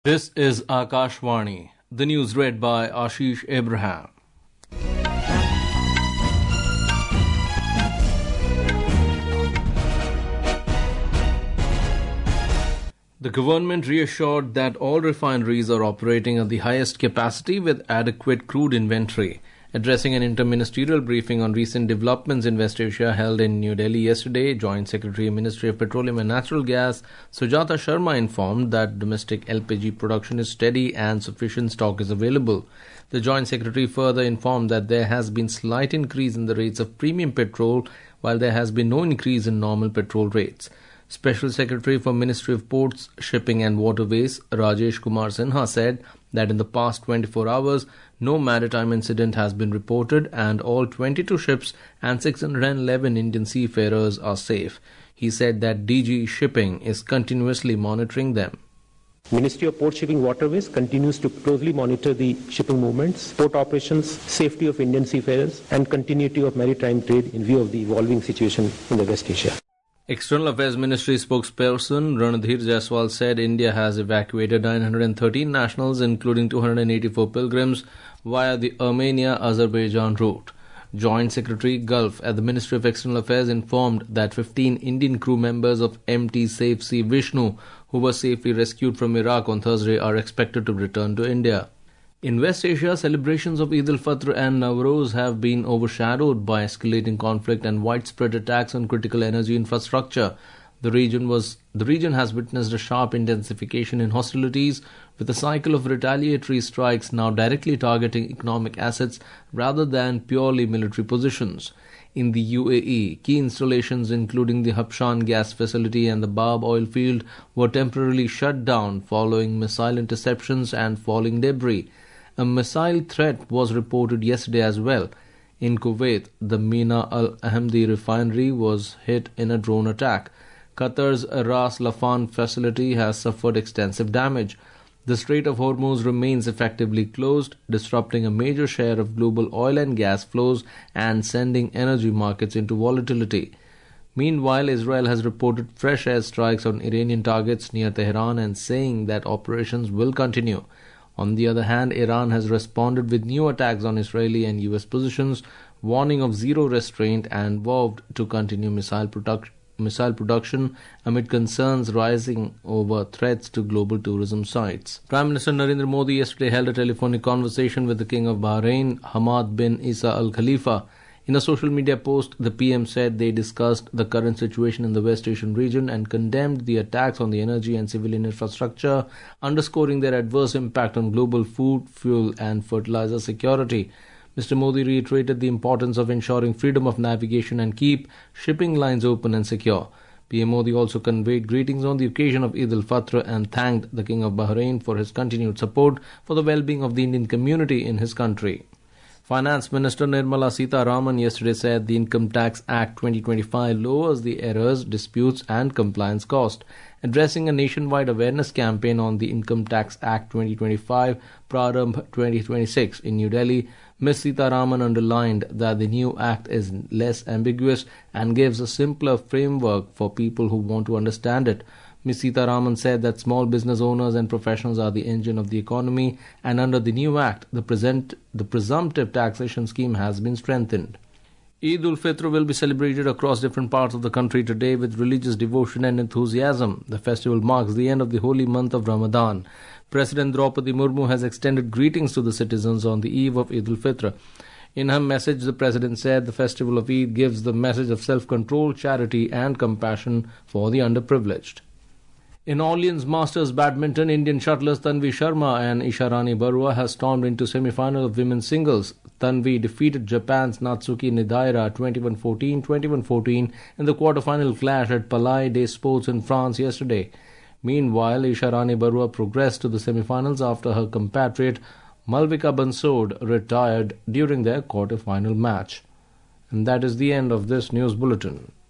This is Akashvani. The news read by Ashish Abraham. The government reassured that all refineries are operating at the highest capacity with adequate crude inventory. Addressing an interministerial briefing on recent developments in West Asia held in New Delhi yesterday, Joint Secretary, Ministry of Petroleum and Natural Gas, Sujata Sharma informed that domestic LPG production is steady and sufficient stock is available. The Joint Secretary further informed that there has been slight increase in the rates of premium petrol, while there has been no increase in normal petrol rates. Special Secretary for Ministry of Ports, Shipping and Waterways, Rajesh Kumar Sinha, said that in the past 24 hours, no maritime incident has been reported and all 22 ships and 611 Indian seafarers are safe. He said that DG Shipping is continuously monitoring them. Ministry of Port Shipping Waterways continues to closely monitor the shipping movements, port operations, safety of Indian seafarers and continuity of maritime trade in view of the evolving situation in the West Asia. External Affairs Ministry spokesperson Ranadhir Jaiswal said India has evacuated 913 nationals, including 284 pilgrims, via the Armenia-Azerbaijan route. Joint Secretary Gulf at the Ministry of External Affairs informed that 15 Indian crew members of MT Safe Sea Vishnu, who were safely rescued from Iraq on Thursday, are expected to return to India. In West Asia, celebrations of Eid al-Fitr and Nowruz have been overshadowed by escalating conflict and widespread attacks on critical energy infrastructure. The region has witnessed a sharp intensification in hostilities, with a cycle of retaliatory strikes now directly targeting economic assets rather than purely military positions. In the UAE, key installations including the Habshan gas facility and the Bab oil field were temporarily shut down following missile interceptions and falling debris. A missile threat was reported yesterday as well. In Kuwait, the Mina Al Ahmadi refinery was hit in a drone attack. Qatar's Ras Laffan facility has suffered extensive damage. The Strait of Hormuz remains effectively closed, disrupting a major share of global oil and gas flows and sending energy markets into volatility. Meanwhile, Israel has reported fresh airstrikes on Iranian targets near Tehran and saying that operations will continue. On the other hand, Iran has responded with new attacks on Israeli and US positions, warning of zero restraint and vowed to continue missile production amid concerns rising over threats to global tourism sites. Prime Minister Narendra Modi yesterday held a telephonic conversation with the King of Bahrain, Hamad bin Isa Al Khalifa. In a social media post, the PM said they discussed the current situation in the West Asian region and condemned the attacks on the energy and civilian infrastructure, underscoring their adverse impact on global food, fuel and fertilizer security. Mr. Modi reiterated the importance of ensuring freedom of navigation and keep shipping lines open and secure. PM Modi also conveyed greetings on the occasion of Eid al-Fitr and thanked the King of Bahrain for his continued support for the well-being of the Indian community in his country. Finance Minister Nirmala Sitharaman yesterday said the Income Tax Act 2025 lowers the errors, disputes and compliance cost. Addressing a nationwide awareness campaign on the Income Tax Act 2025 Prarambh 2026 in New Delhi, Ms. Sitharaman underlined that the new act is less ambiguous and gives a simpler framework for people who want to understand it. Ms. Sitharaman said that small business owners and professionals are the engine of the economy, and under the new act, the presumptive taxation scheme has been strengthened. Eid al-Fitr will be celebrated across different parts of the country today with religious devotion and enthusiasm. The festival marks the end of the holy month of Ramadan. President Draupadi Murmu has extended greetings to the citizens on the eve of Eid al-Fitr. In her message, the President said the festival of Eid gives the message of self-control, charity and compassion for the underprivileged. In Orleans Masters Badminton, Indian shuttlers Tanvi Sharma and Isharani Barua have stormed into semi-final of women's singles. Tanvi defeated Japan's Natsuki Nidaira 21-14, 21-14 in the quarter-final clash at Palais des Sports in France yesterday. Meanwhile, Isharani Barua progressed to the semi-finals after her compatriot Malvika Bansod retired during their quarter-final match. And that is the end of this news bulletin.